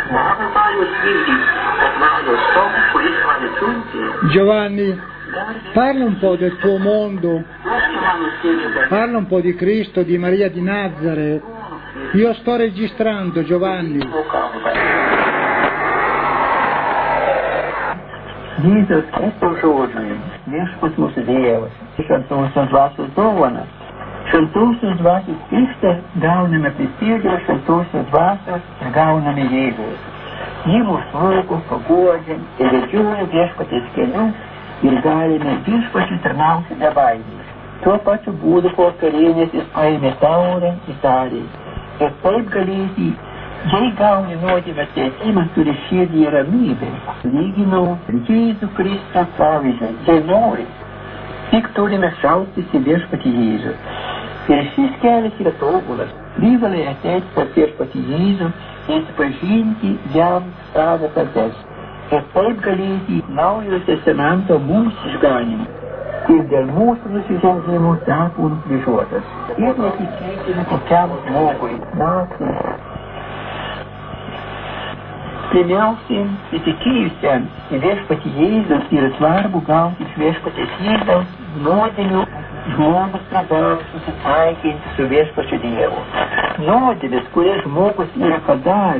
Giovanni, parla un po' del tuo mondo, parla un po' di Cristo, di Maria di Nazareth. Io sto registrando, Giovanni. Jėzus Kristaus žodžiui, viešpats mūsų Dievas, šventosios dvasios dovana. Šventosios dvasios krikštą gauname prisėdę šventosios dvasios ir gauname jėgos. Ji mūsų moko, paguodžia ir vedžioja viešpatės keliu ir galime viešpačiui tarnauti be baimės. Tuo pačiu būdu po vakarienės jis paėmė taurę ir tarė. Ir taip galėsi, jei gauni nuodėmę atleitimą, turi širdyje ramybę. Lyginau Jėzų Kristų pavyzdžiui, jei nori, tik turime šauktis į viešpatį Jėzų. Ir šis kelias yra tobulas. Privalai ateiti pas viešpatį Jėzų ir įsipažinti jam savo kaltes. Ir taip galėsi Naujojo testamento mums išganimą. Ir dėl mūsų nusižengimų tapo nukryžiuotas. Ir netikėkime kokiam žmogui, naciai. Pirmiausia, įtikėjusiam į viešpatį Jėzų yra svarbu gauti iš viešpatės Jėzaus nuodėmių žmogus privalo susitaikinti su viešpačiu Dievu. Nuodėmės, kurias žmogus yra padaręs,